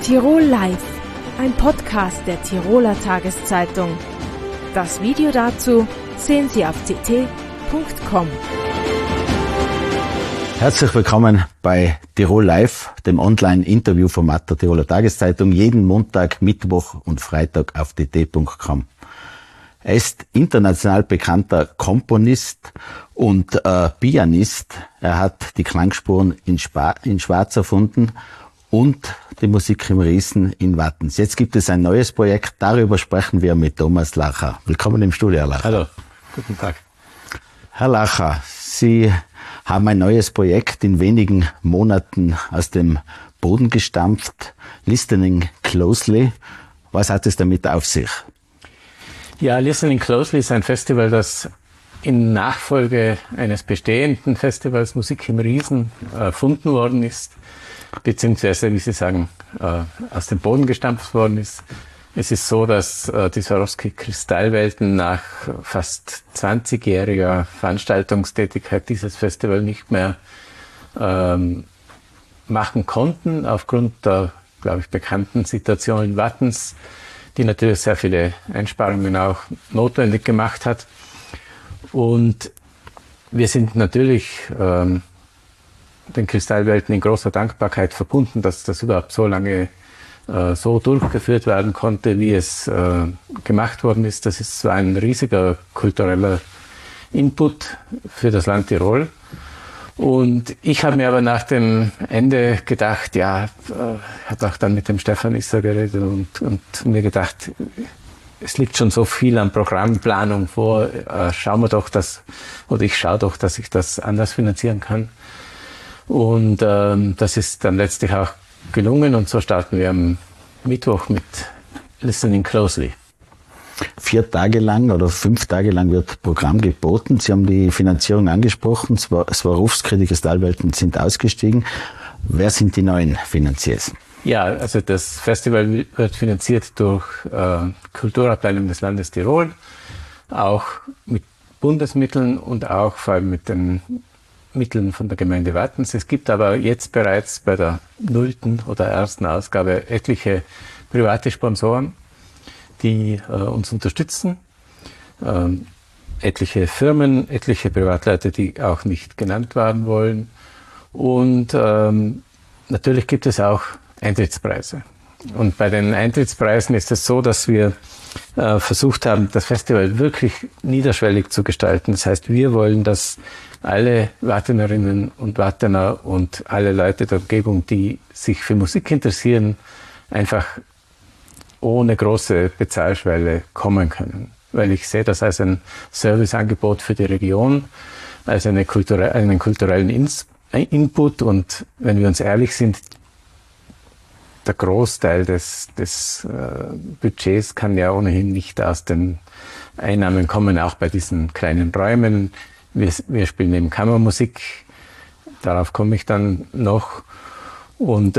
Tirol Live, ein Podcast der Tiroler Tageszeitung. Das Video dazu sehen Sie auf ct.com. Herzlich willkommen bei Tirol Live, dem Online-Interview-Format der Tiroler Tageszeitung, jeden Montag, Mittwoch und Freitag auf tt.com. Er ist international bekannter Komponist und Pianist. Er hat die Klangspuren in Schwarz erfunden und die Musik im Riesen in Wattens. Jetzt gibt es ein neues Projekt, darüber sprechen wir mit Thomas Lacher. Willkommen im Studio, Herr Lacher. Hallo, guten Tag. Herr Lacher, Sie haben ein neues Projekt in wenigen Monaten aus dem Boden gestampft, Listening Closely. Was hat es damit auf sich? Ja, Listening Closely ist ein Festival, das in Nachfolge eines bestehenden Festivals Musik im Riesen erfunden worden ist, beziehungsweise, wie Sie sagen, aus dem Boden gestampft worden ist. Es ist so, dass die Swarovski-Kristallwelten nach fast 20-jähriger Veranstaltungstätigkeit dieses Festival nicht mehr machen konnten, aufgrund der, glaube ich, bekannten Situation in Wattens, die natürlich sehr viele Einsparungen auch notwendig gemacht hat. Und wir sind natürlich den Kristallwelten in großer Dankbarkeit verbunden, dass das überhaupt so lange so durchgeführt werden konnte, wie es gemacht worden ist. Das ist so ein riesiger kultureller Input für das Land Tirol. Und ich habe mir aber nach dem Ende gedacht, ja, habe auch dann mit dem Stefan Isser geredet und mir gedacht, es liegt schon so viel an Programmplanung vor, schauen wir doch ich schaue doch, dass ich das anders finanzieren kann. Und das ist dann letztlich auch gelungen und so starten wir am Mittwoch mit Listening Closely. 4 Tage lang oder 5 Tage lang wird Programm geboten. Sie haben die Finanzierung angesprochen. Swarovski, die Kristallwelten sind ausgestiegen. Wer sind die neuen Finanziers? Ja, also das Festival wird finanziert durch Kulturabteilung des Landes Tirol, auch mit Bundesmitteln und auch vor allem mit den Mitteln von der Gemeinde Wattens. Es gibt aber jetzt bereits bei der 0. oder 1. Ausgabe etliche private Sponsoren, die uns unterstützen. Etliche Firmen, etliche Privatleute, die auch nicht genannt werden wollen. Und natürlich gibt es auch Eintrittspreise. Und bei den Eintrittspreisen ist es so, dass wir versucht haben, das Festival wirklich niederschwellig zu gestalten. Das heißt, wir wollen, dass alle Wattenerinnen und Wattener und alle Leute der Umgebung, die sich für Musik interessieren, einfach ohne große Bezahlschwelle kommen können. Weil ich sehe das als ein Serviceangebot für die Region, als einen kulturellen Input. Und wenn wir uns ehrlich sind, der Großteil des Budgets kann ja ohnehin nicht aus den Einnahmen kommen, auch bei diesen kleinen Räumen. Wir spielen eben Kammermusik, darauf komme ich dann noch. Und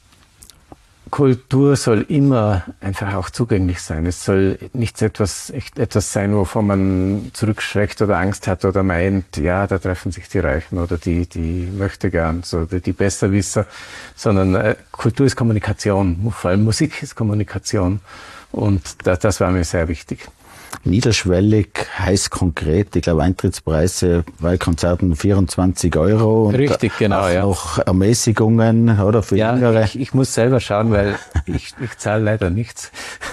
Kultur soll immer einfach auch zugänglich sein. Es soll nicht etwas sein, wovon man zurückschreckt oder Angst hat oder meint, ja, da treffen sich die Reichen oder die Möchtegern oder die Besserwisser, sondern Kultur ist Kommunikation, vor allem Musik ist Kommunikation und das war mir sehr wichtig. Niederschwellig heißt konkret, ich glaube Eintrittspreise bei Konzerten 24 €. Und richtig, genau, auch ja. noch Ermäßigungen, oder, für Jüngere. Ich muss selber schauen, weil ich zahle leider nichts.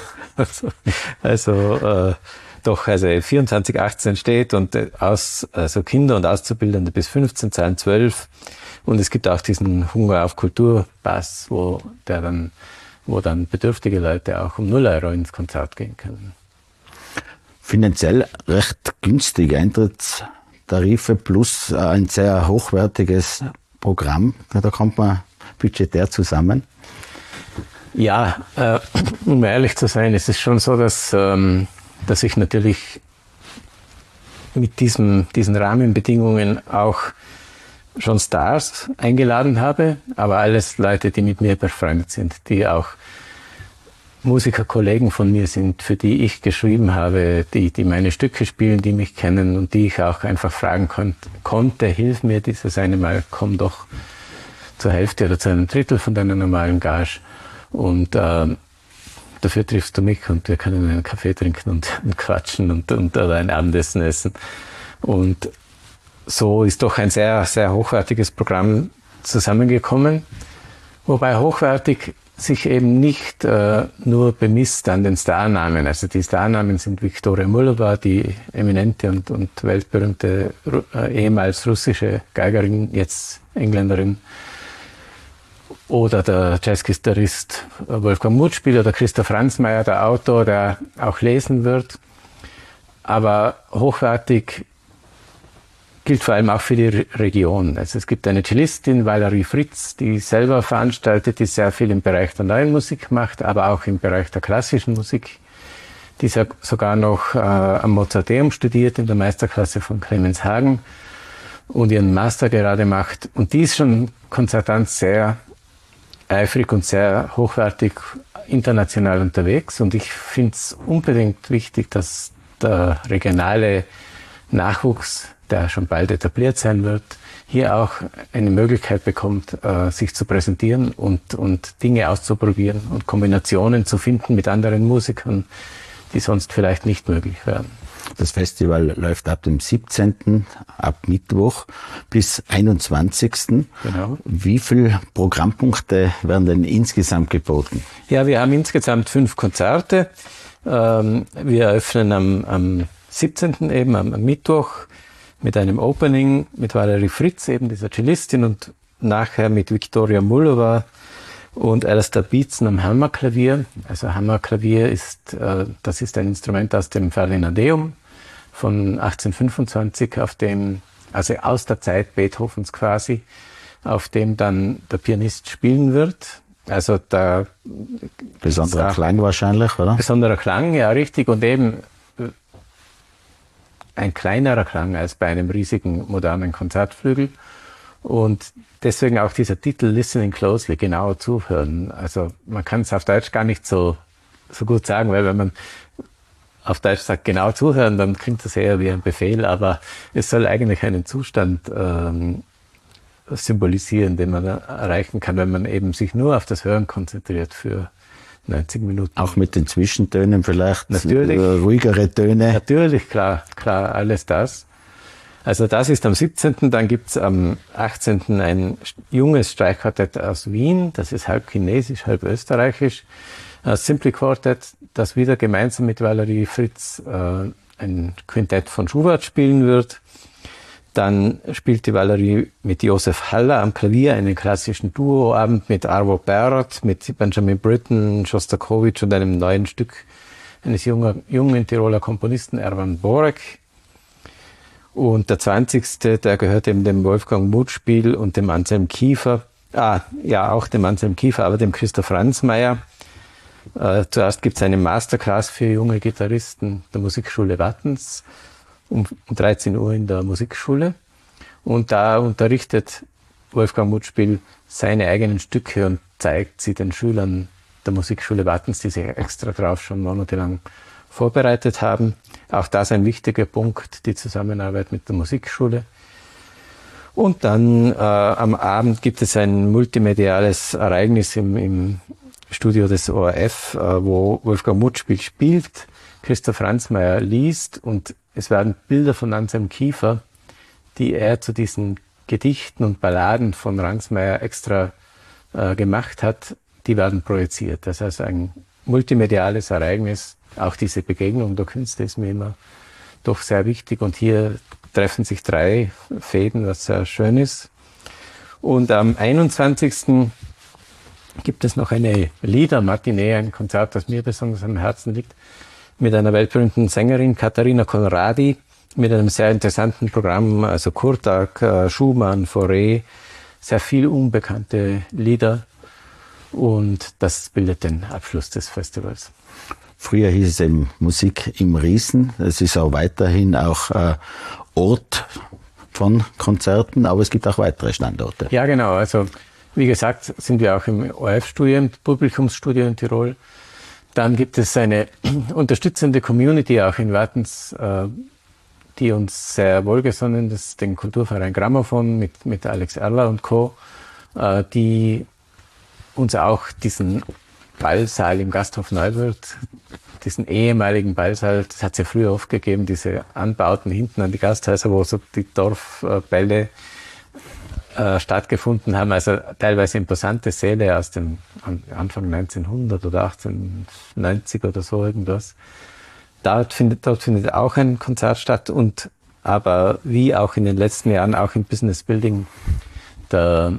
Also 24,18 steht und also Kinder und Auszubildende bis 15 zahlen 12. Und es gibt auch diesen Hunger auf Kulturpass, wo dann bedürftige Leute auch um 0 € ins Konzert gehen können. Finanziell recht günstige Eintrittstarife plus ein sehr hochwertiges Programm. Da kommt man budgetär zusammen. Ja, um ehrlich zu sein, ist es schon so, dass ich natürlich mit diesen Rahmenbedingungen auch schon Stars eingeladen habe, aber alles Leute, die mit mir befreundet sind, die auch Musikerkollegen von mir sind, für die ich geschrieben habe, die meine Stücke spielen, die mich kennen und die ich auch einfach fragen konnte, hilf mir dieses eine Mal, komm doch zur Hälfte oder zu einem Drittel von deiner normalen Gage. Und dafür triffst du mich und wir können einen Kaffee trinken und quatschen und oder ein Abendessen essen. Und so ist doch ein sehr, sehr hochwertiges Programm zusammengekommen, wobei hochwertig sich eben nicht nur bemisst an den Starnamen. Also die Starnamen sind Viktoria Mullova, die eminente und weltberühmte ehemals russische Geigerin, jetzt Engländerin, oder der Jazzgitarrist Wolfgang Mutspiel oder Christoph Ransmayr, der Autor, der auch lesen wird. Aber hochwertig gilt vor allem auch für die Region. Also es gibt eine Cellistin, Valerie Fritz, die selber veranstaltet, die sehr viel im Bereich der neuen Musik macht, aber auch im Bereich der klassischen Musik, die sogar noch am Mozarteum studiert, in der Meisterklasse von Clemens Hagen und ihren Master gerade macht. Und die ist schon konzertant sehr eifrig und sehr hochwertig international unterwegs. Und ich finde es unbedingt wichtig, dass der regionale Nachwuchs, der schon bald etabliert sein wird, hier auch eine Möglichkeit bekommt, sich zu präsentieren und Dinge auszuprobieren und Kombinationen zu finden mit anderen Musikern, die sonst vielleicht nicht möglich wären. Das Festival läuft ab dem 17., ab Mittwoch bis 21. Genau. Wie viele Programmpunkte werden denn insgesamt geboten? Ja, wir haben insgesamt 5 Konzerte. Wir eröffnen am 17. eben, am Mittwoch, mit einem Opening mit Valerie Fritz, eben dieser Cellistin, und nachher mit Viktoria Mullova und Alistair Beetson am Hammerklavier. Also Hammerklavier ist ein Instrument aus dem Ferdinandeum von 1825, auf dem, also aus der Zeit Beethovens quasi, auf dem dann der Pianist spielen wird. Also der besonderer Klang wahrscheinlich, oder? Besonderer Klang, ja, richtig, und eben ein kleinerer Klang als bei einem riesigen modernen Konzertflügel. Und deswegen auch dieser Titel Listening Closely, genau zuhören. Also man kann es auf Deutsch gar nicht so gut sagen, weil wenn man auf Deutsch sagt genau zuhören, dann klingt das eher wie ein Befehl, aber es soll eigentlich einen Zustand symbolisieren, den man erreichen kann, wenn man eben sich nur auf das Hören konzentriert für 90 Minuten. Auch mit den Zwischentönen vielleicht? Natürlich. Ruhigere Töne? Natürlich, klar, alles das. Also das ist am 17., dann gibt's am 18. ein junges Streichquartett aus Wien, das ist halb chinesisch, halb österreichisch, Simply Quartet, das wieder gemeinsam mit Valerie Fritz ein Quintett von Schubert spielen wird. Dann spielt die Valerie mit Josef Haller am Klavier einen klassischen Duoabend mit Arvo Pärt, mit Benjamin Britten, Schostakowitsch und einem neuen Stück eines jungen Tiroler Komponisten, Erwan Borek. Und der 20., der gehört eben dem Wolfgang Mutspiel und dem Anselm Kiefer. Auch dem Anselm Kiefer, aber dem Christoph Ransmayr. Zuerst gibt es eine Masterclass für junge Gitarristen der Musikschule Wattens um 13 Uhr in der Musikschule. Und da unterrichtet Wolfgang Mutspiel seine eigenen Stücke und zeigt sie den Schülern der Musikschule Wattens, die sich extra drauf schon monatelang vorbereitet haben. Auch das ein wichtiger Punkt, die Zusammenarbeit mit der Musikschule. Und dann am Abend gibt es ein multimediales Ereignis im Studio des ORF, wo Wolfgang Mutspiel spielt, Christoph Ransmayr liest und es werden Bilder von Anselm Kiefer, die er zu diesen Gedichten und Balladen von Ransmayr extra gemacht hat, die werden projiziert. Das heißt, ein multimediales Ereignis. Auch diese Begegnung der Künste ist mir immer doch sehr wichtig. Und hier treffen sich 3 Fäden, was sehr schön ist. Und am 21. gibt es noch eine Liedermatinee, ein Konzert, das mir besonders am Herzen liegt, mit einer weltberühmten Sängerin, Katharina Conradi, mit einem sehr interessanten Programm, also Kurtak, Schumann, Fauré, sehr viel unbekannte Lieder. Und das bildet den Abschluss des Festivals. Früher hieß es eben Musik im Riesen. Es ist auch weiterhin auch Ort von Konzerten, aber es gibt auch weitere Standorte. Ja, genau. Also wie gesagt, sind wir auch im ORF-Studio, im Publikumsstudio in Tirol. Dann gibt es eine unterstützende Community auch in Wattens, die uns sehr wohlgesonnen ist, den Kulturverein Grammophon mit Alex Erler und Co., die uns auch diesen Ballsaal im Gasthof Neuwirth, diesen ehemaligen Ballsaal, das hat es ja früher oft gegeben, diese Anbauten hinten an die Gasthäuser, wo so die Dorfbälle stattgefunden haben, also teilweise imposante Säle aus dem Anfang 1900 oder 1890 oder so irgendwas. Dort findet auch ein Konzert statt und aber wie auch in den letzten Jahren auch im Business Building, das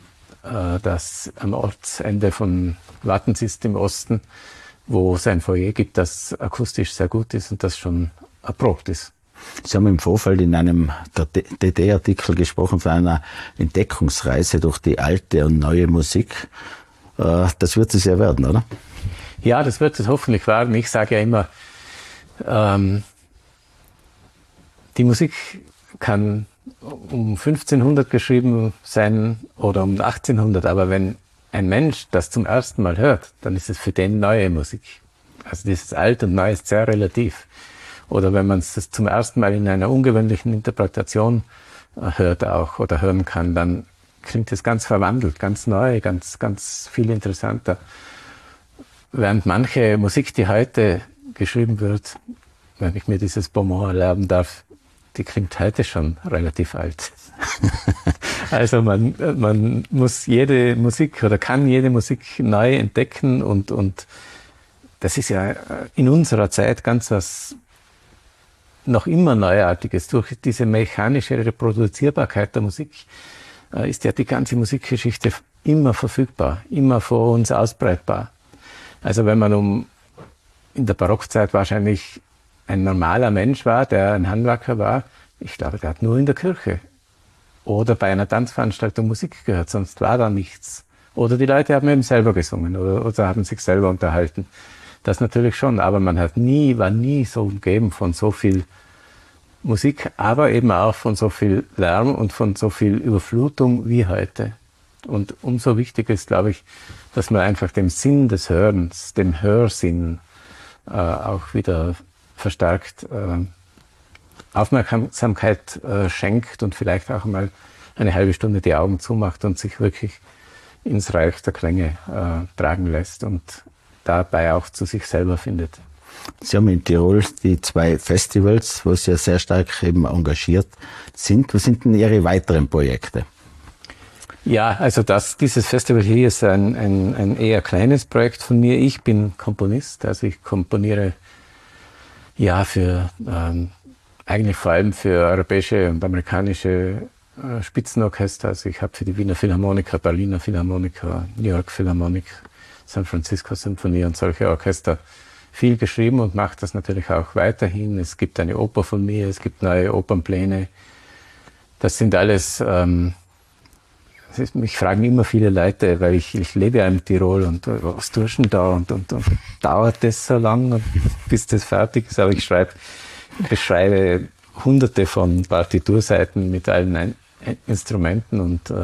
am Ortsende von Wattens im Osten, wo es ein Foyer gibt, das akustisch sehr gut ist und das schon erprobt ist. Sie haben im Vorfeld in einem DD-Artikel gesprochen von einer Entdeckungsreise durch die alte und neue Musik. Das wird es ja werden, oder? Ja, das wird es hoffentlich werden. Ich sage ja immer, die Musik kann um 1500 geschrieben sein oder um 1800, aber wenn ein Mensch das zum ersten Mal hört, dann ist es für den neue Musik. Also dieses Alt und Neu ist sehr relativ. Oder wenn man es zum ersten Mal in einer ungewöhnlichen Interpretation hört auch oder hören kann, dann klingt es ganz verwandelt, ganz neu, ganz viel interessanter. Während manche Musik, die heute geschrieben wird, wenn ich mir dieses Bonmot erlauben darf, die klingt heute schon relativ alt. Also man muss jede Musik oder kann jede Musik neu entdecken und das ist ja in unserer Zeit ganz was noch immer Neuartiges. Durch diese mechanische Reproduzierbarkeit der Musik ist ja die ganze Musikgeschichte immer verfügbar, immer vor uns ausbreitbar. Also wenn man in der Barockzeit wahrscheinlich ein normaler Mensch war, der ein Handwerker war, ich glaube, der hat nur in der Kirche oder bei einer Tanzveranstaltung Musik gehört, sonst war da nichts. Oder die Leute haben eben selber gesungen oder haben sich selber unterhalten. Das natürlich schon, aber man war nie so umgeben von so viel Musik, aber eben auch von so viel Lärm und von so viel Überflutung wie heute. Und umso wichtiger ist, glaube ich, dass man einfach dem Sinn des Hörens, dem Hörsinn auch wieder verstärkt Aufmerksamkeit schenkt und vielleicht auch mal eine halbe Stunde die Augen zumacht und sich wirklich ins Reich der Klänge tragen lässt und dabei auch zu sich selber findet. Sie haben in Tirol die 2 Festivals, wo Sie ja sehr stark eben engagiert sind. Was sind denn Ihre weiteren Projekte? Ja, also dieses Festival hier ist ein eher kleines Projekt von mir. Ich bin Komponist, also ich komponiere ja für eigentlich vor allem für europäische und amerikanische Spitzenorchester. Also ich habe für die Wiener Philharmoniker, Berliner Philharmoniker, New York Philharmonic, San Francisco Symphonie und solche Orchester viel geschrieben und mache das natürlich auch weiterhin. Es gibt eine Oper von mir, es gibt neue Opernpläne. Das sind alles, mich fragen immer viele Leute, weil ich lebe ja in Tirol und was tust du denn da und dauert das so lang, bis das fertig ist? Aber ich beschreibe hunderte von Partiturseiten mit allen Instrumenten und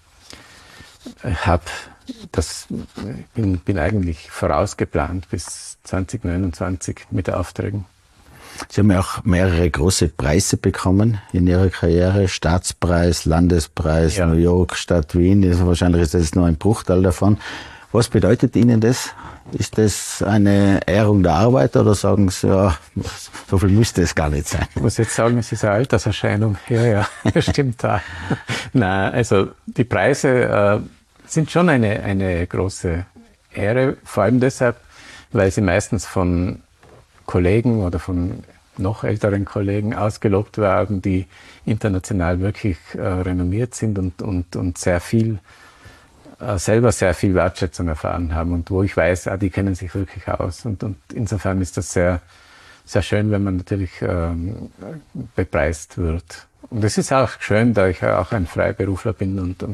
bin eigentlich vorausgeplant bis 2029 mit Aufträgen. Sie haben ja auch mehrere große Preise bekommen in Ihrer Karriere. Staatspreis, Landespreis, ja. New York, Stadt Wien. Also wahrscheinlich ist das nur ein Bruchteil davon. Was bedeutet Ihnen das? Ist das eine Ehrung der Arbeit oder sagen Sie, ja, so viel müsste es gar nicht sein? Ich muss jetzt sagen, es ist eine Alterserscheinung. Ja, das stimmt da. Nein, also die Preise sind schon eine große Ehre, vor allem deshalb, weil sie meistens von Kollegen oder von noch älteren Kollegen ausgelobt werden, die international wirklich renommiert sind und selber sehr viel Wertschätzung erfahren haben und wo ich weiß, die kennen sich wirklich aus. Und insofern ist das sehr, sehr schön, wenn man natürlich bepreist wird. Und es ist auch schön, da ich ja auch ein Freiberufler bin und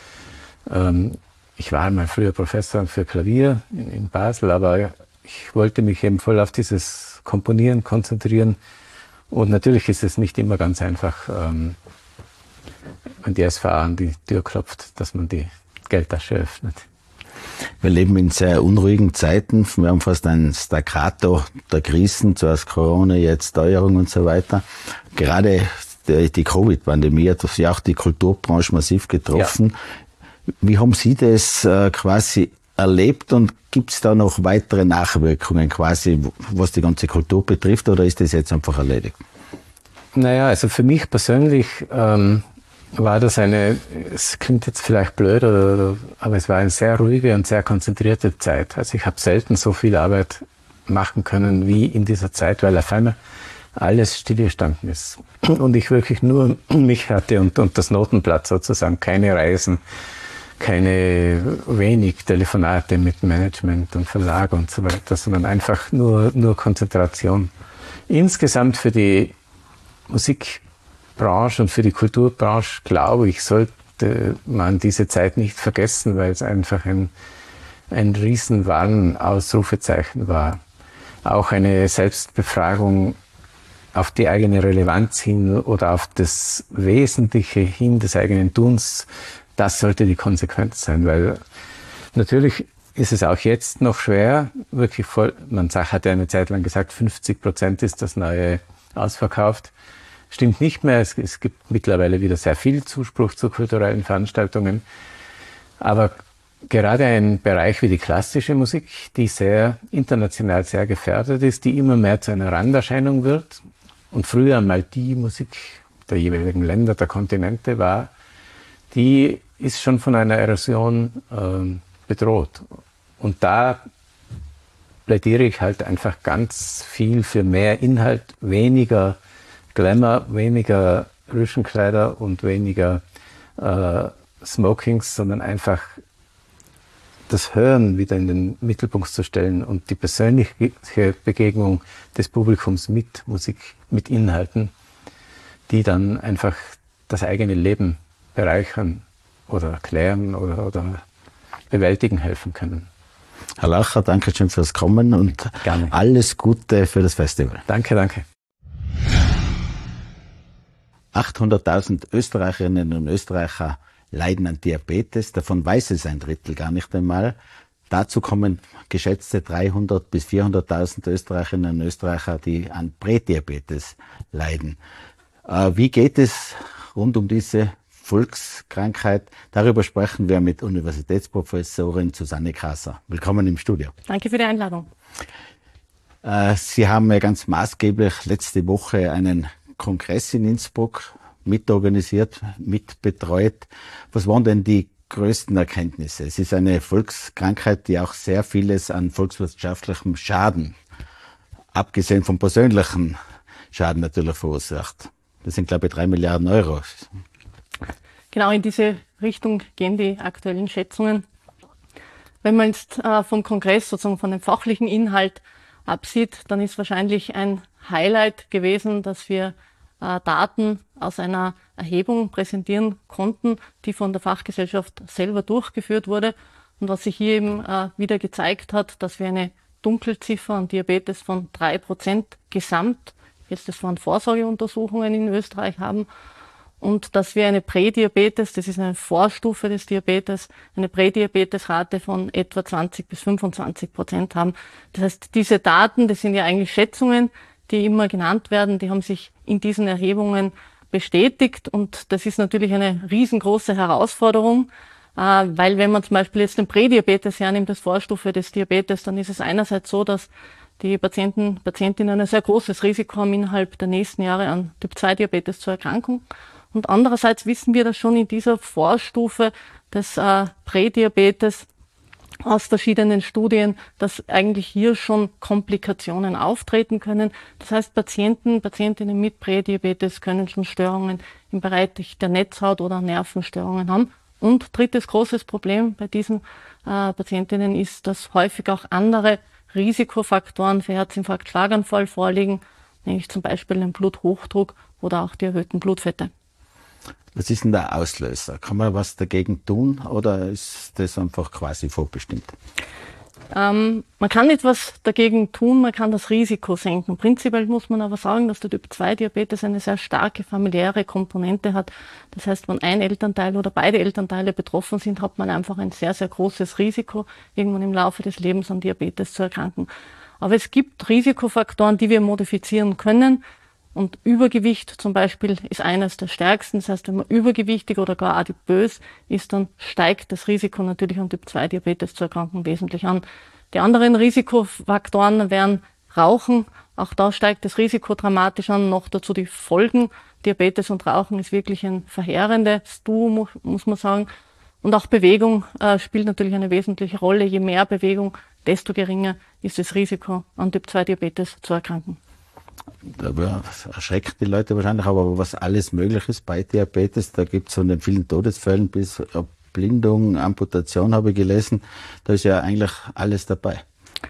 ich war mal früher Professor für Klavier in Basel, aber ich wollte mich eben voll auf dieses Komponieren konzentrieren. Und natürlich ist es nicht immer ganz einfach, wenn die SVA an die Tür klopft, dass man die Geldtasche öffnet. Wir leben in sehr unruhigen Zeiten. Wir haben fast ein Staccato der Krisen, zuerst Corona, jetzt Teuerung und so weiter. Gerade die Covid-Pandemie hat ja auch die Kulturbranche massiv getroffen. Ja. Wie haben Sie das quasi erlebt und gibt es da noch weitere Nachwirkungen quasi, was die ganze Kultur betrifft, oder ist das jetzt einfach erledigt? Naja, also für mich persönlich war das es klingt jetzt vielleicht blöd, aber es war eine sehr ruhige und sehr konzentrierte Zeit. Also ich habe selten so viel Arbeit machen können wie in dieser Zeit, weil auf einmal alles stillgestanden ist. Und ich wirklich nur mich hatte und das Notenblatt sozusagen, keine Reisen, wenig Telefonate mit Management und Verlag und so weiter, sondern einfach nur Konzentration. Insgesamt für die Musikbranche und für die Kulturbranche, glaube ich, sollte man diese Zeit nicht vergessen, weil es einfach ein riesen Warn-Ausrufezeichen war. Auch eine Selbstbefragung auf die eigene Relevanz hin oder auf das Wesentliche hin des eigenen Tuns, das sollte die Konsequenz sein, weil natürlich ist es auch jetzt noch schwer, wirklich hat ja eine Zeit lang gesagt, 50% ist das neue ausverkauft. Stimmt nicht mehr, es gibt mittlerweile wieder sehr viel Zuspruch zu kulturellen Veranstaltungen, aber gerade ein Bereich wie die klassische Musik, die international sehr gefährdet ist, die immer mehr zu einer Randerscheinung wird und früher mal die Musik der jeweiligen Länder, der Kontinente war, die ist schon von einer Erosion bedroht. Und da plädiere ich halt einfach ganz viel für mehr Inhalt, weniger Glamour, weniger Rüschenkleider und weniger Smokings, sondern einfach das Hören wieder in den Mittelpunkt zu stellen und die persönliche Begegnung des Publikums mit Musik, mit Inhalten, die dann einfach das eigene Leben bereichern oder erklären oder bewältigen helfen können. Herr Lacher, danke schön fürs Kommen und gerne. Alles Gute für das Festival. Danke. 800.000 Österreicherinnen und Österreicher leiden an Diabetes, davon weiß es ein Drittel gar nicht einmal. Dazu kommen geschätzte 300.000 bis 400.000 Österreicherinnen und Österreicher, die an Prädiabetes leiden. Wie geht es rund um diese Volkskrankheit? Darüber sprechen wir mit Universitätsprofessorin Susanne Krasser. Willkommen im Studio. Danke für die Einladung. Sie haben ja ganz maßgeblich letzte Woche einen Kongress in Innsbruck mitorganisiert, mitbetreut. Was waren denn die größten Erkenntnisse? Es ist eine Volkskrankheit, die auch sehr vieles an volkswirtschaftlichem Schaden, abgesehen vom persönlichen Schaden natürlich verursacht. Das sind, glaube ich, 3 Milliarden Euro. Genau in diese Richtung gehen die aktuellen Schätzungen. Wenn man jetzt vom Kongress, sozusagen von dem fachlichen Inhalt absieht, dann ist wahrscheinlich ein Highlight gewesen, dass wir Daten aus einer Erhebung präsentieren konnten, die von der Fachgesellschaft selber durchgeführt wurde und was sich hier eben wieder gezeigt hat, dass wir eine Dunkelziffer an Diabetes von 3% gesamt, jetzt das von Vorsorgeuntersuchungen in Österreich haben und dass wir eine Prädiabetes, das ist eine Vorstufe des Diabetes, eine Prädiabetesrate von etwa 20 bis 25% haben. Das heißt, diese Daten, das sind ja eigentlich Schätzungen, die immer genannt werden, die haben sich in diesen Erhebungen bestätigt und das ist natürlich eine riesengroße Herausforderung, weil wenn man zum Beispiel jetzt den Prädiabetes hernimmt als Vorstufe des Diabetes, dann ist es einerseits so, dass die Patientinnen ein sehr großes Risiko haben, innerhalb der nächsten Jahre an Typ-2-Diabetes zu erkranken. Und andererseits wissen wir, dass schon in dieser Vorstufe des Prädiabetes aus verschiedenen Studien, dass eigentlich hier schon Komplikationen auftreten können. Das heißt, Patientinnen mit Prädiabetes können schon Störungen im Bereich der Netzhaut oder Nervenstörungen haben. Und drittes großes Problem bei diesen Patientinnen ist, dass häufig auch andere Risikofaktoren für Herzinfarkt, Schlaganfall vorliegen, nämlich zum Beispiel den Bluthochdruck oder auch die erhöhten Blutfette. Was ist denn der Auslöser? Kann man was dagegen tun oder ist das einfach quasi vorbestimmt? Man kann etwas dagegen tun, man kann das Risiko senken. Prinzipiell muss man aber sagen, dass der Typ-2-Diabetes eine sehr starke familiäre Komponente hat. Das heißt, wenn ein Elternteil oder beide Elternteile betroffen sind, hat man einfach ein sehr, sehr großes Risiko, irgendwann im Laufe des Lebens an Diabetes zu erkranken. Aber es gibt Risikofaktoren, die wir modifizieren können. Und Übergewicht zum Beispiel ist eines der stärksten. Das heißt, wenn man übergewichtig oder gar adipös ist, dann steigt das Risiko natürlich an Typ-2-Diabetes zu erkranken wesentlich an. Die anderen Risikofaktoren wären Rauchen. Auch da steigt das Risiko dramatisch an. Noch dazu die Folgen. Diabetes und Rauchen ist wirklich ein verheerendes Duo, muss man sagen. Und auch Bewegung spielt natürlich eine wesentliche Rolle. Je mehr Bewegung, desto geringer ist das Risiko, an Typ-2-Diabetes zu erkranken. Da erschreckt die Leute wahrscheinlich, aber was alles möglich ist bei Diabetes, da gibt es von den vielen Todesfällen bis Erblindung, Amputation habe ich gelesen, da ist ja eigentlich alles dabei.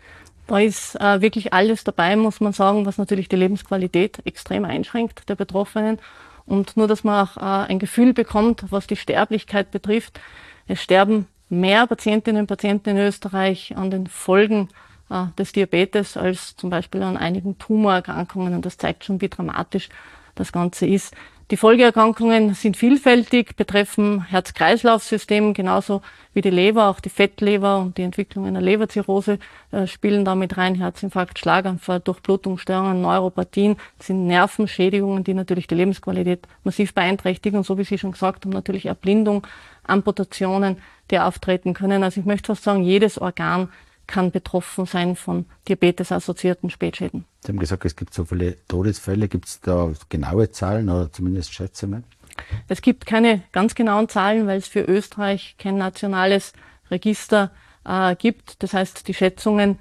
Da ist wirklich alles dabei, muss man sagen, was natürlich die Lebensqualität extrem einschränkt der Betroffenen. Und nur, dass man auch ein Gefühl bekommt, was die Sterblichkeit betrifft. Es sterben mehr Patientinnen und Patienten in Österreich an den Folgen des Diabetes als zum Beispiel an einigen Tumorerkrankungen. Und das zeigt schon, wie dramatisch das Ganze ist. Die Folgeerkrankungen sind vielfältig, betreffen Herz-Kreislauf-System genauso wie die Leber. Auch die Fettleber und die Entwicklung einer Leberzirrhose spielen damit rein. Herzinfarkt, Schlaganfall, Durchblutungsstörungen, Neuropathien, das sind Nervenschädigungen, die natürlich die Lebensqualität massiv beeinträchtigen. Und so wie Sie schon gesagt haben, natürlich Erblindung, Amputationen, die auftreten können. Also ich möchte fast sagen, jedes Organ kann betroffen sein von Diabetes-assoziierten Spätschäden. Sie haben gesagt, es gibt so viele Todesfälle. Gibt es da genaue Zahlen oder zumindest Schätzungen? Es gibt keine ganz genauen Zahlen, weil es für Österreich kein nationales Register gibt. Das heißt, die Schätzungen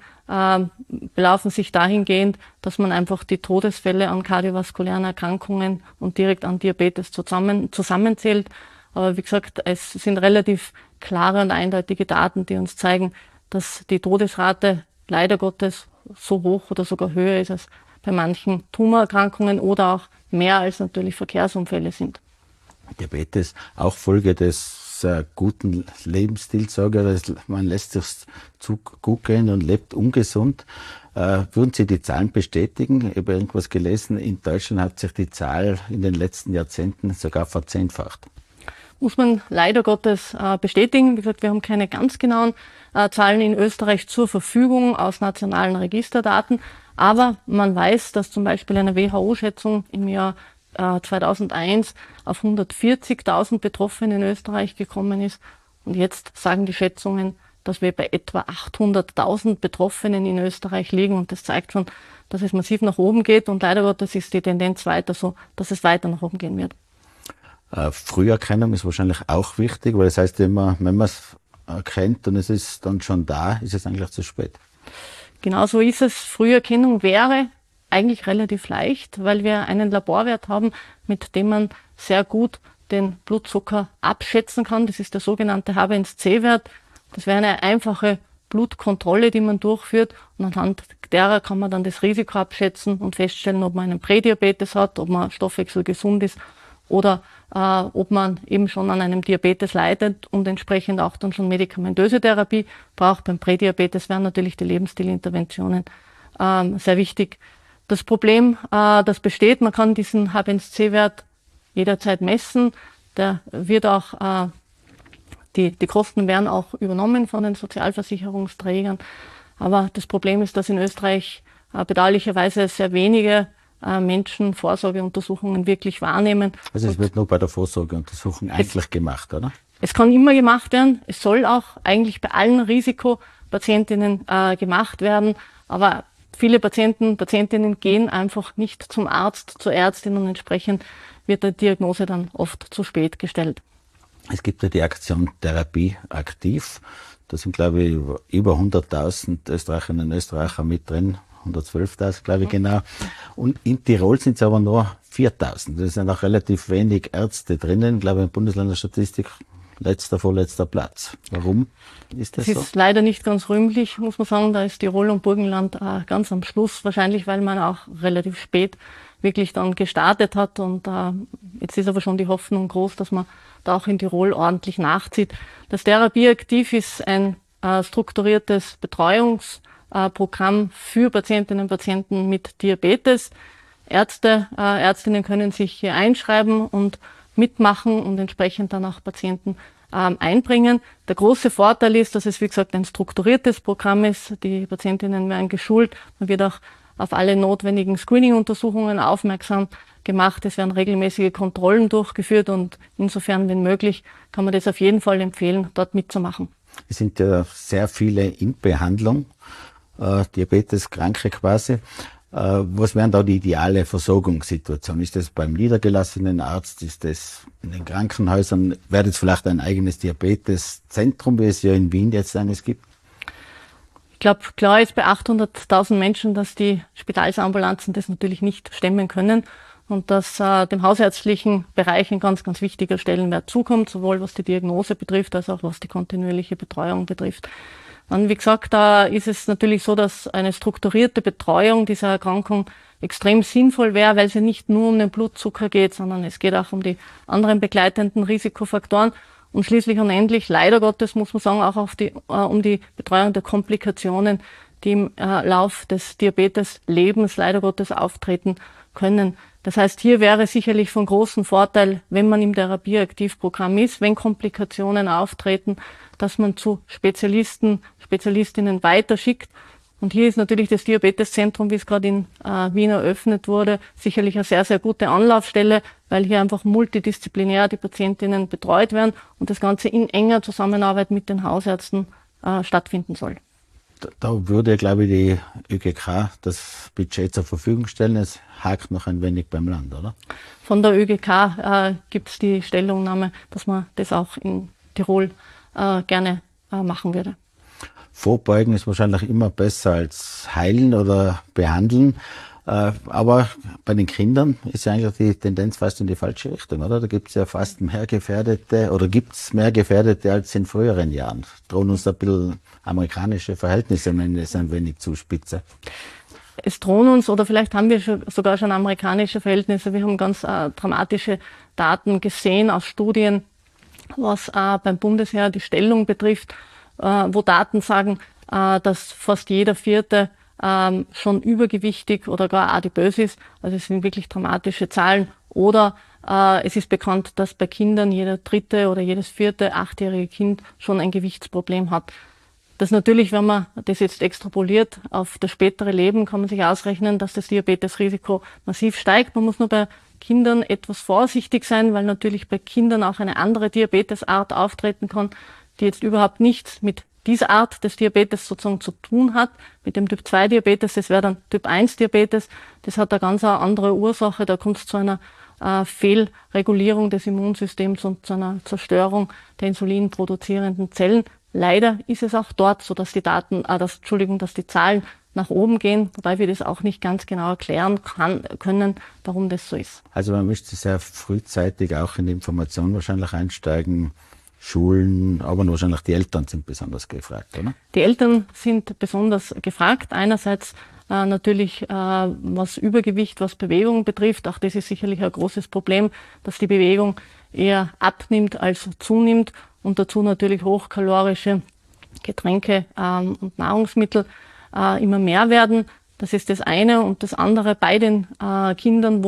belaufen sich dahingehend, dass man einfach die Todesfälle an kardiovaskulären Erkrankungen und direkt an Diabetes zusammenzählt. Aber wie gesagt, es sind relativ klare und eindeutige Daten, die uns zeigen, dass die Todesrate leider Gottes so hoch oder sogar höher ist als bei manchen Tumorerkrankungen oder auch mehr als natürlich Verkehrsunfälle sind. Diabetes, auch Folge des guten Lebensstils, sage ich, man lässt sich zu gut gehen und lebt ungesund. Würden Sie die Zahlen bestätigen? Ich habe irgendwas gelesen, in Deutschland hat sich die Zahl in den letzten Jahrzehnten sogar verzehnfacht. Muss man leider Gottes bestätigen. Wie gesagt, wir haben keine ganz genauen Zahlen in Österreich zur Verfügung aus nationalen Registerdaten. Aber man weiß, dass zum Beispiel eine WHO-Schätzung im Jahr 2001 auf 140.000 Betroffene in Österreich gekommen ist. Und jetzt sagen die Schätzungen, dass wir bei etwa 800.000 Betroffenen in Österreich liegen. Und das zeigt schon, dass es massiv nach oben geht. Und leider Gottes ist die Tendenz weiter so, dass es weiter nach oben gehen wird. Früherkennung ist wahrscheinlich auch wichtig, weil das heißt immer, wenn man es erkennt und es ist dann schon da, ist es eigentlich zu spät. Genau so ist es. Früherkennung wäre eigentlich relativ leicht, weil wir einen Laborwert haben, mit dem man sehr gut den Blutzucker abschätzen kann. Das ist der sogenannte H1C-Wert. Das wäre eine einfache Blutkontrolle, die man durchführt. Und anhand derer kann man dann das Risiko abschätzen und feststellen, ob man einen Prädiabetes hat, ob man Stoffwechsel gesund ist oder ob man eben schon an einem Diabetes leidet und entsprechend auch dann schon medikamentöse Therapie braucht. Beim Prädiabetes wären natürlich die Lebensstilinterventionen sehr wichtig. Das Problem, das besteht, man kann diesen H1C-Wert jederzeit messen. Der wird auch, die Kosten werden auch übernommen von den Sozialversicherungsträgern. Aber das Problem ist, dass in Österreich bedauerlicherweise sehr wenige Menschen Vorsorgeuntersuchungen wirklich wahrnehmen. Also es wird nur bei der Vorsorgeuntersuchung eigentlich gemacht, oder? Es kann immer gemacht werden. Es soll auch eigentlich bei allen Risikopatientinnen gemacht werden. Aber viele Patientinnen gehen einfach nicht zum Arzt, zur Ärztin und entsprechend wird die Diagnose dann oft zu spät gestellt. Es gibt ja die Aktion Therapie aktiv. Da sind, glaube ich, über 100.000 Österreicherinnen und Österreicher mit drin. 112.000, glaube ich, genau. Und in Tirol sind es aber nur 4.000. Das sind noch relativ wenig Ärzte drinnen. Ich glaube, in Bundesländerstatistik vorletzter Platz. Warum ist das so? Das ist leider nicht ganz rühmlich, muss man sagen. Da ist Tirol und Burgenland ganz am Schluss. Wahrscheinlich, weil man auch relativ spät wirklich dann gestartet hat. Und jetzt ist aber schon die Hoffnung groß, dass man da auch in Tirol ordentlich nachzieht. Das Therapie aktiv ist ein strukturiertes Betreuungsprogramm für Patientinnen und Patienten mit Diabetes. Ärztinnen können sich hier einschreiben und mitmachen und entsprechend dann auch Patienten einbringen. Der große Vorteil ist, dass es, wie gesagt, ein strukturiertes Programm ist. Die Patientinnen werden geschult. Man wird auch auf alle notwendigen Screening-Untersuchungen aufmerksam gemacht. Es werden regelmäßige Kontrollen durchgeführt und insofern, wenn möglich, kann man das auf jeden Fall empfehlen, dort mitzumachen. Es sind ja sehr viele in Behandlung, Diabeteskranke quasi. Was wären da die ideale Versorgungssituation? Ist das beim niedergelassenen Arzt? Ist das in den Krankenhäusern? Wäre das vielleicht ein eigenes Diabeteszentrum, wie es ja in Wien jetzt eines gibt? Ich glaube, klar ist bei 800.000 Menschen, dass die Spitalsambulanzen das natürlich nicht stemmen können und dass dem hausärztlichen Bereich ein ganz, ganz wichtiger Stellenwert zukommt, sowohl was die Diagnose betrifft, als auch was die kontinuierliche Betreuung betrifft. Und wie gesagt, da ist es natürlich so, dass eine strukturierte Betreuung dieser Erkrankung extrem sinnvoll wäre, weil es ja nicht nur um den Blutzucker geht, sondern es geht auch um die anderen begleitenden Risikofaktoren und schließlich und endlich, leider Gottes, muss man sagen, auch um die Betreuung der Komplikationen, die im Lauf des Diabeteslebens leider Gottes auftreten können. Das heißt, hier wäre sicherlich von großem Vorteil, wenn man im Therapieaktivprogramm ist, wenn Komplikationen auftreten, dass man zu Spezialisten, Spezialistinnen weiterschickt. Und hier ist natürlich das Diabeteszentrum, wie es gerade in Wien eröffnet wurde, sicherlich eine sehr, sehr gute Anlaufstelle, weil hier einfach multidisziplinär die Patientinnen betreut werden und das Ganze in enger Zusammenarbeit mit den Hausärzten stattfinden soll. Da würde, glaube ich, die ÖGK das Budget zur Verfügung stellen. Es hakt noch ein wenig beim Land, oder? Von der ÖGK gibt es die Stellungnahme, dass man das auch in Tirol gerne machen würde. Vorbeugen ist wahrscheinlich immer besser als heilen oder behandeln. Aber bei den Kindern ist ja eigentlich die Tendenz fast in die falsche Richtung, oder? Da gibt es ja fast mehr Gefährdete oder gibt es mehr Gefährdete als in früheren Jahren. Drohen uns ein bisschen amerikanische Verhältnisse, wenn ich es ein wenig zuspitze. Es drohen uns, oder vielleicht haben wir sogar schon amerikanische Verhältnisse. Wir haben ganz dramatische Daten gesehen aus Studien, was beim Bundesheer die Stellung betrifft, wo Daten sagen, dass fast jeder Vierte schon übergewichtig oder gar adipös ist. Also es sind wirklich dramatische Zahlen. Oder es ist bekannt, dass bei Kindern jeder dritte oder jedes vierte 8-jährige Kind schon ein Gewichtsproblem hat. Das natürlich, wenn man das jetzt extrapoliert auf das spätere Leben, kann man sich ausrechnen, dass das Diabetesrisiko massiv steigt. Man muss nur bei Kindern etwas vorsichtig sein, weil natürlich bei Kindern auch eine andere Diabetesart auftreten kann, die jetzt überhaupt nichts mit dieser Art des Diabetes sozusagen zu tun hat. Mit dem Typ-2-Diabetes, das wäre dann Typ-1-Diabetes. Das hat eine ganz andere Ursache. Da kommt es zu einer Fehlregulierung des Immunsystems und zu einer Zerstörung der insulinproduzierenden Zellen. Leider ist es auch dort so, dass dass die Zahlen nach oben gehen, wobei wir das auch nicht ganz genau erklären können, warum das so ist. Also man müsste sehr frühzeitig auch in die Information wahrscheinlich einsteigen. Schulen, aber wahrscheinlich die Eltern sind besonders gefragt, oder? Die Eltern sind besonders gefragt. Einerseits natürlich was Übergewicht, was Bewegung betrifft. Auch das ist sicherlich ein großes Problem, dass die Bewegung eher abnimmt als zunimmt. Und dazu natürlich hochkalorische Getränke und Nahrungsmittel immer mehr werden. Das ist das eine. Und das andere bei den Kindern,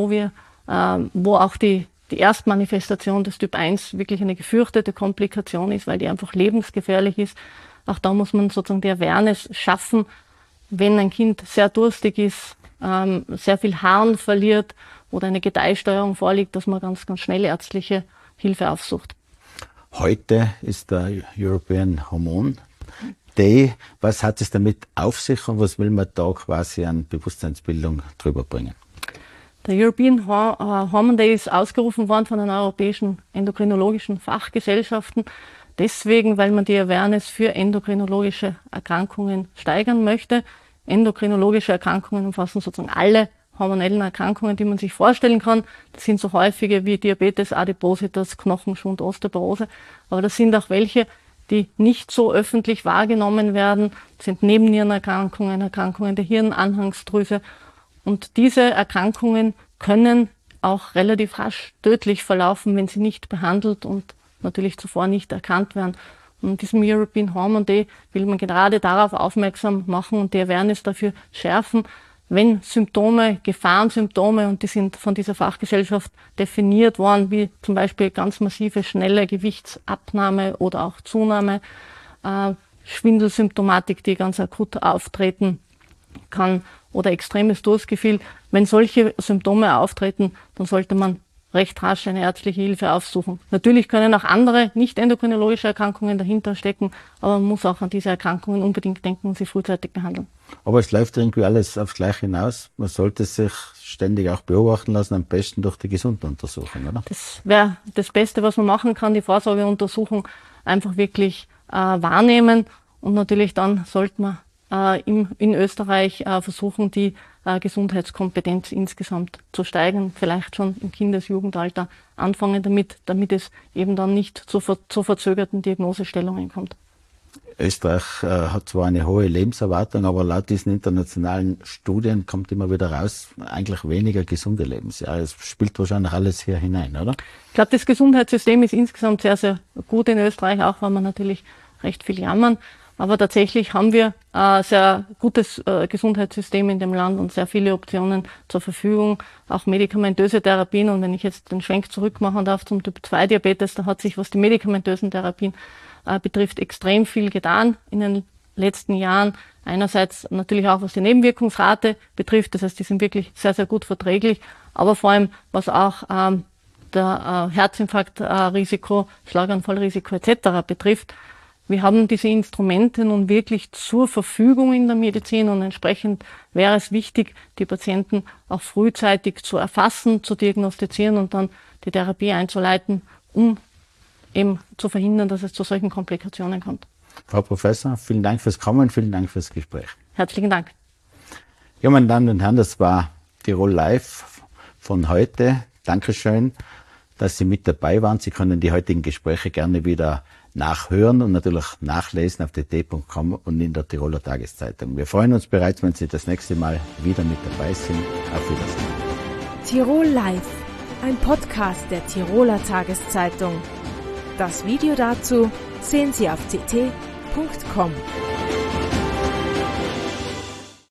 wo auch die Erstmanifestation des Typ 1 wirklich eine gefürchtete Komplikation ist, weil die einfach lebensgefährlich ist. Auch da muss man sozusagen die Awareness schaffen, wenn ein Kind sehr durstig ist, sehr viel Harn verliert oder eine Gedeihsteuerung vorliegt, dass man ganz, ganz schnell ärztliche Hilfe aufsucht. Heute ist der European Hormone Day. Was hat es damit auf sich und was will man da quasi an Bewusstseinsbildung drüber bringen? Der European Hormone Day ist ausgerufen worden von den europäischen endokrinologischen Fachgesellschaften. Deswegen, weil man die Awareness für endokrinologische Erkrankungen steigern möchte. Endokrinologische Erkrankungen umfassen sozusagen alle hormonellen Erkrankungen, die man sich vorstellen kann. Das sind so häufige wie Diabetes, Adipositas, Knochenschwund, Osteoporose. Aber das sind auch welche, die nicht so öffentlich wahrgenommen werden. Das sind Nebennierenerkrankungen, Erkrankungen der Hirnanhangsdrüse. Und diese Erkrankungen können auch relativ rasch tödlich verlaufen, wenn sie nicht behandelt und natürlich zuvor nicht erkannt werden. Und in diesem European Hormone Day will man gerade darauf aufmerksam machen und die Awareness dafür schärfen, wenn Symptome, Gefahrensymptome, und die sind von dieser Fachgesellschaft definiert worden, wie zum Beispiel ganz massive, schnelle Gewichtsabnahme oder auch Zunahme, Schwindelsymptomatik, die ganz akut auftreten, kann oder extremes Durstgefühl. Wenn solche Symptome auftreten, dann sollte man recht rasch eine ärztliche Hilfe aufsuchen. Natürlich können auch andere nicht endokrinologische Erkrankungen dahinter stecken, aber man muss auch an diese Erkrankungen unbedingt denken und sie frühzeitig behandeln. Aber es läuft irgendwie alles aufs Gleiche hinaus. Man sollte sich ständig auch beobachten lassen, am besten durch die Gesundenuntersuchung, oder? Das wäre das Beste, was man machen kann, die Vorsorgeuntersuchung einfach wirklich wahrnehmen. Und natürlich dann sollte man in Österreich versuchen, die Gesundheitskompetenz insgesamt zu steigern, vielleicht schon im Kindes-Jugendalter anfangen damit es eben dann nicht zu verzögerten Diagnosestellungen kommt. Österreich hat zwar eine hohe Lebenserwartung, aber laut diesen internationalen Studien kommt immer wieder raus, eigentlich weniger gesunde Lebensjahre. Es spielt wahrscheinlich alles hier hinein, oder? Ich glaube, das Gesundheitssystem ist insgesamt sehr, sehr gut in Österreich, auch wenn wir natürlich recht viel jammern. Aber tatsächlich haben wir ein sehr gutes Gesundheitssystem in dem Land und sehr viele Optionen zur Verfügung, auch medikamentöse Therapien. Und wenn ich jetzt den Schwenk zurück machen darf zum Typ-2-Diabetes, da hat sich, was die medikamentösen Therapien betrifft, extrem viel getan in den letzten Jahren. Einerseits natürlich auch, was die Nebenwirkungsrate betrifft, das heißt, die sind wirklich sehr, sehr gut verträglich, aber vor allem, was auch der Herzinfarktrisiko, Schlaganfallrisiko etc. betrifft. Wir haben diese Instrumente nun wirklich zur Verfügung in der Medizin und entsprechend wäre es wichtig, die Patienten auch frühzeitig zu erfassen, zu diagnostizieren und dann die Therapie einzuleiten, um eben zu verhindern, dass es zu solchen Komplikationen kommt. Frau Professor, vielen Dank fürs Kommen, vielen Dank fürs Gespräch. Herzlichen Dank. Ja, meine Damen und Herren, das war Tirol Live von heute. Dankeschön, dass Sie mit dabei waren. Sie können die heutigen Gespräche gerne wieder nachhören und natürlich nachlesen auf tt.com und in der Tiroler Tageszeitung. Wir freuen uns bereits, wenn Sie das nächste Mal wieder mit dabei sind. Auf Wiedersehen. Tirol Live, ein Podcast der Tiroler Tageszeitung. Das Video dazu sehen Sie auf tt.com.